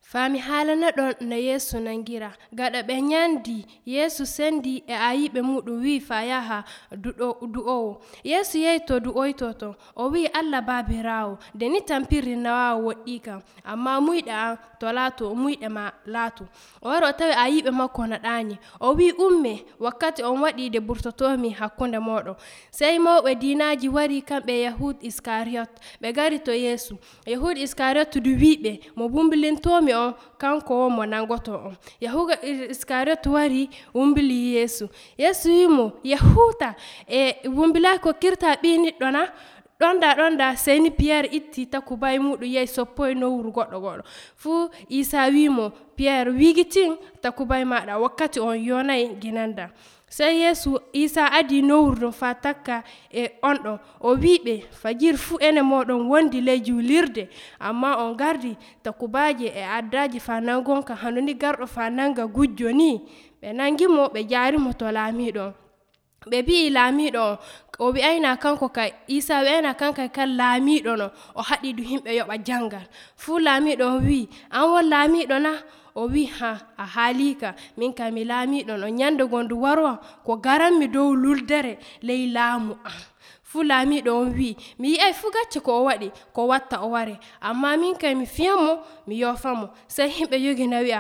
Fami halana ɗon na Yesu nangira. Gaɗa ɓe nyandi Yesu sendi e ayiɓe muɗum wi fa yaha du'owo. Yesu yehi to du'oytoto o wi Allah babirawo nde ni tampirri nawawo woɗɗi kam amma muyɗe an to laato muyɗe ma laato. O wari o tawi ayiɓe makko na ɗani o wi umme wakkati on waɗi de burtotomi hakkunde moɗon. Sey mawɓe dinaji wari kamɓe Yahud Iskariot ɓe gari to Yesu. Yahud Iskariot du wiɓe mo bumbilintomi on kanko mo nangoto on. Yahud Iskariot wari wumbili Yesu. Yesu wimo Yahuta e wumbila ko kirta ɓini ɗona ɗonda seni Pierre itti takubay muɗum yehi soppoy no wuro goɗɗo fu Isa wimo Pierre wigitin takubay maɗa wakkati on yonay ginanda. Sey Yesu Isa adi no wurdum fa takka e on ɗon o wiɓe fajir fu ene moɗon wondi ley julirde amma on gardi takubaje e addaji fa nangonka hanuni garɗo fa nanga gujjo ni. Ɓe nangimo ɓe jarimo to laamiɗo. Ɓe bi laamiɗo o wi'ayna kanko kay Isa wi'ayna kanka kan laamiɗo no o haɗidu himɓe yoɓa jangal. Fu laamiɗo wi an won laamiɗo na? O wi ha a haalika min ka mi laamiɗo no nyande gondu warwa ko garanmi dow luldere ley laamu an. Fu laamiɗo on wi mi yi'ay fu gacce ko o waɗi ko watta o ware amma min kay mi fiyamo mi yofamo. Sey himɓe yogina wi'a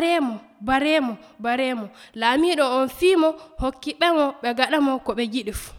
baremo. Laamiɗo on fimo hokki ɓe mo ɓe gaɗamo ko ɓe jiɗi fu.